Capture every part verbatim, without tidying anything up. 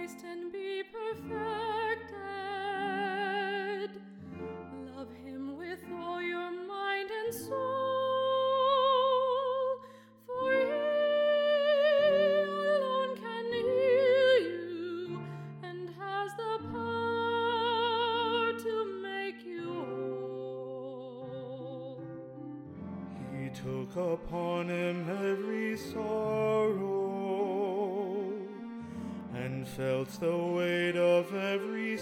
Christ and be perfected. Love him with all your mind and soul, for he alone can heal you and has the power to make you whole. He took upon him every sorrow and felt the weight of every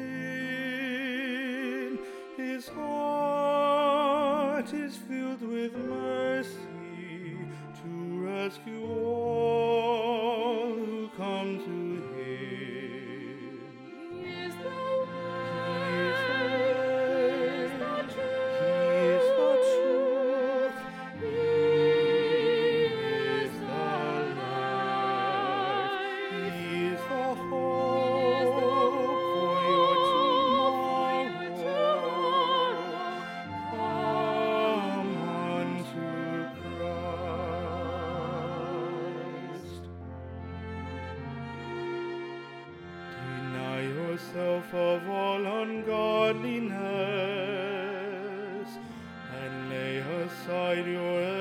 sin. His heart is filled with mercy to rescue all who come to him. He is the He is the way, way, He is the truth, He is the light. He is the hope for your tomorrow. Come unto Christ. Deny yourself of all ungodliness and lay aside your